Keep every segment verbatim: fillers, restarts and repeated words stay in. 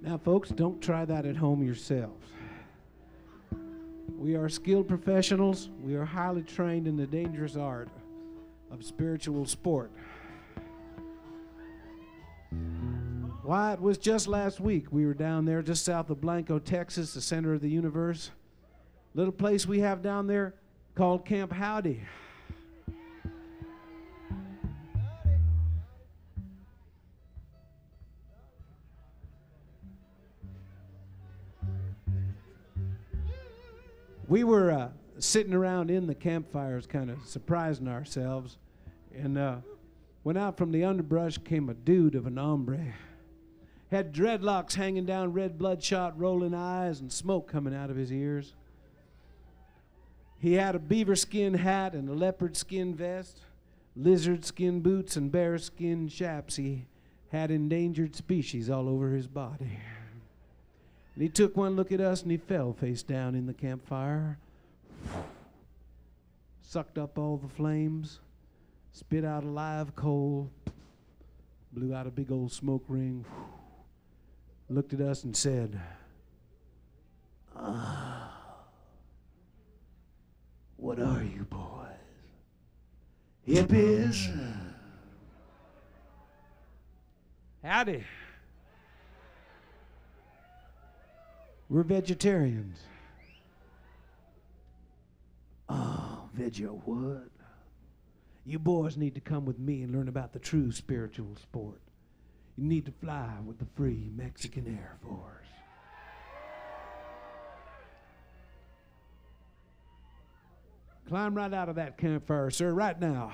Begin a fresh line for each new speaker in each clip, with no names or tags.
Now, folks, don't try that at home yourselves. We are skilled professionals. We are highly trained in the dangerous art of spiritual sport. Why, it was just last week we were down there just south of Blanco, Texas, the center of the universe. Little place we have down there called Camp Howdy. We were uh, sitting around in the campfires kind of surprising ourselves, and uh, when out from the underbrush came a dude of an hombre. Had dreadlocks hanging down, red bloodshot, rolling eyes, and smoke coming out of his ears. He had a beaver skin hat and a leopard skin vest, lizard skin boots, and bear skin chaps. He had endangered species all over his body. And he took one look at us and he fell face down in the campfire, sucked up all the flames, spit out a live coal, blew out a big old smoke ring, looked at us and said, "Ah, what are you boys? Hippies?" Howdy. We're vegetarians. Oh, veggie what? You boys need to come with me and learn about the true spiritual sport. You need to fly with the free Mexican Air Force. Climb right out of that campfire, sir, right now.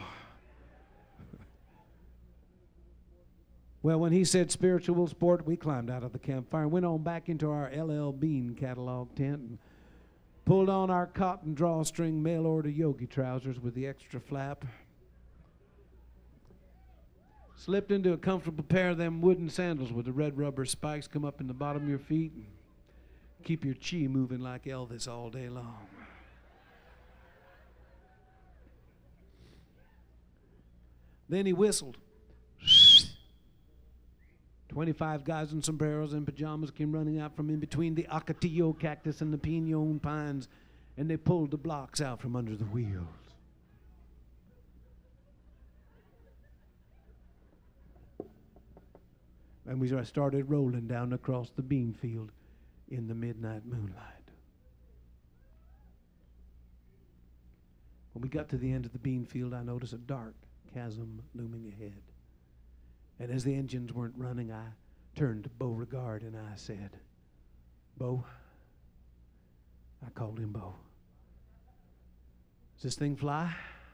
Well, when he said spiritual sport, we climbed out of the campfire and went on back into our L L Bean catalog tent and pulled on our cotton drawstring mail-order yogi trousers with the extra flap. Slipped into a comfortable pair of them wooden sandals with the red rubber spikes come up in the bottom of your feet and keep your chi moving like Elvis all day long. Then he whistled. Twenty-five guys in sombreros and pajamas came running out from in between the Ocotillo cactus and the pinon pines, and they pulled the blocks out from under the wheels. And we started rolling down across the bean field in the midnight moonlight. When we got to the end of the bean field, I noticed a dark chasm looming ahead. And as the engines weren't running, I turned to Beauregard and I said, "Beau," I called him Beau, "does this thing fly?"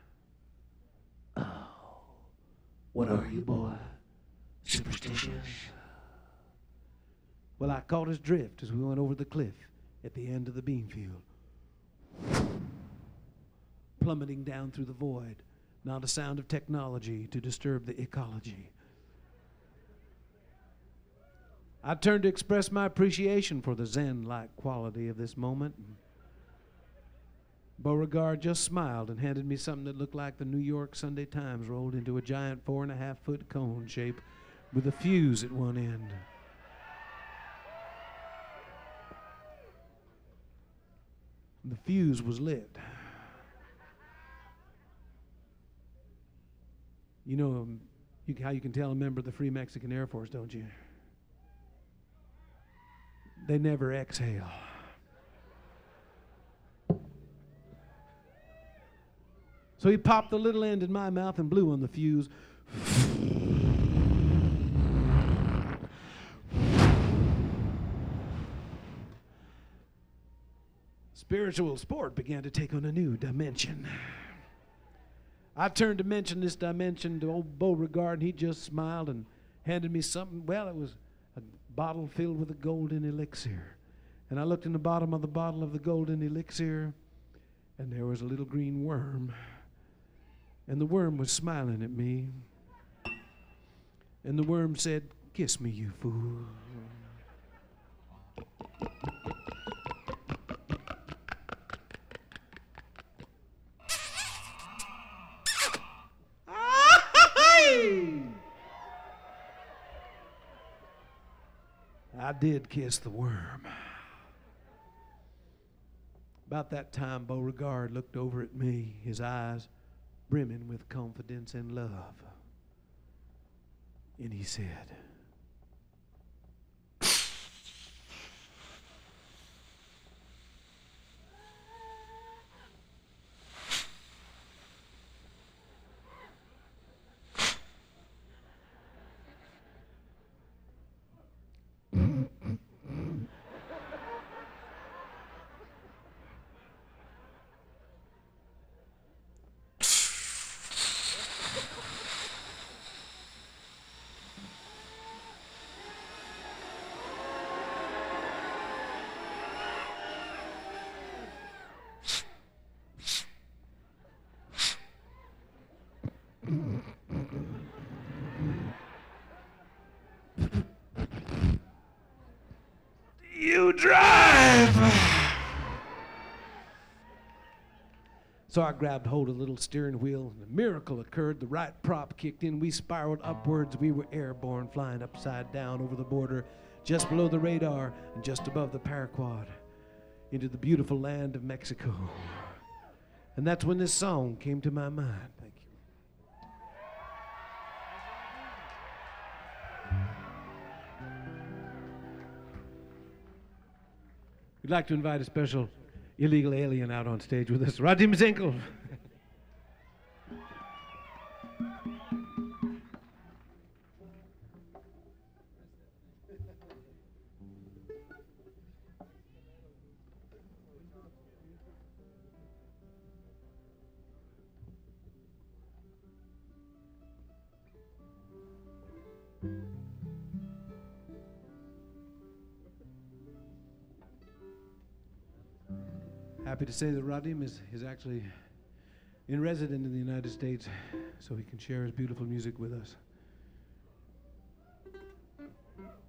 "Oh, what are you, boy? Superstitious?" Well, I caught his drift as we went over the cliff at the end of the bean field, plummeting down through the void, not a sound of technology to disturb the ecology. I turned to express my appreciation for the Zen-like quality of this moment. Beauregard just smiled and handed me something that looked like the New York Sunday Times rolled into a giant four and a half foot cone shape with a fuse at one end. The fuse was lit. You know um, you, how you can tell a member of the Free Mexican Air Force, don't you? They never exhale. So he popped the little end in my mouth and blew on the fuse. Spiritual sport began to take on a new dimension. I turned to mention this dimension to old Beauregard, and he just smiled and handed me something. Well, it was a bottle filled with a golden elixir. And I looked in the bottom of the bottle of the golden elixir, and there was a little green worm. And the worm was smiling at me. And the worm said, "Kiss me, you fool." I did kiss the worm. About that time, Beauregard looked over at me, his eyes brimming with confidence and love. And he said, "You drive!" So I grabbed hold of the little steering wheel, and a miracle occurred. The right prop kicked in. We spiraled upwards. We were airborne, flying upside down over the border, just below the radar and just above the paraquat, into the beautiful land of Mexico. And that's when this song came to my mind. Thank you. We'd like to invite a special illegal alien out on stage with us, Radim Zinkel. Happy to say that Radim is, is actually in resident in the United States, so he can share his beautiful music with us.